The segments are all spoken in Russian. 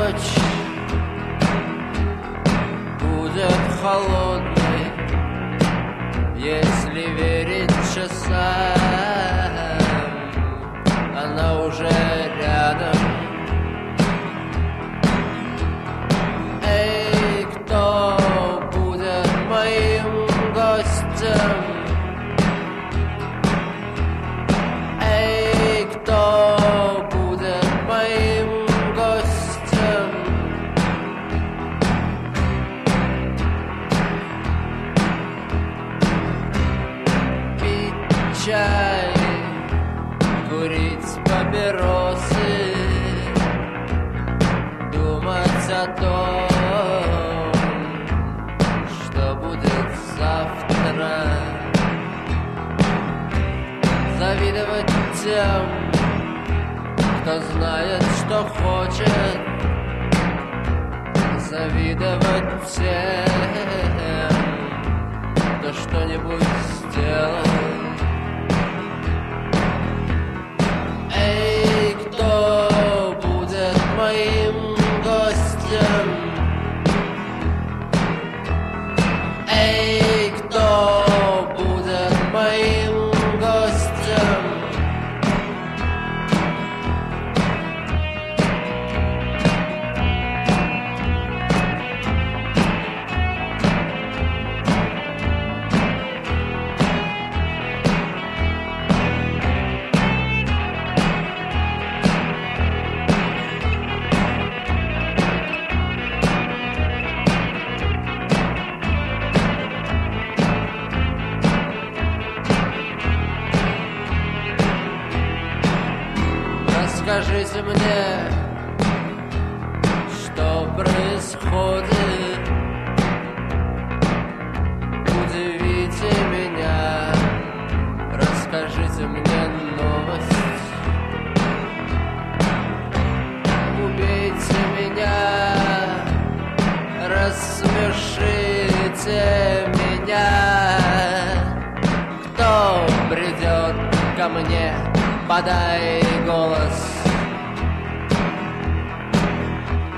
ночь будет холодной, если верить часам, она уже рядом. Эй, кто будет моим гостем? Эй, кто будет моим гостем? Пить чай, курить папиросы, думать о том, что будет завтра, завидовать тем, кто знает, что хочет, завидовать тем, кто что-нибудь сделал. Эй, кто будет моим гостем? Эй, кто будет моим гостем? Скажите мне, что происходит? Удивите меня, расскажите мне новость. Убейте меня, рассмешите меня. Кто придет ко мне? Подай голос.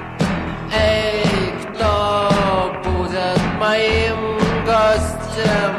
Эй, кто будет моим гостем?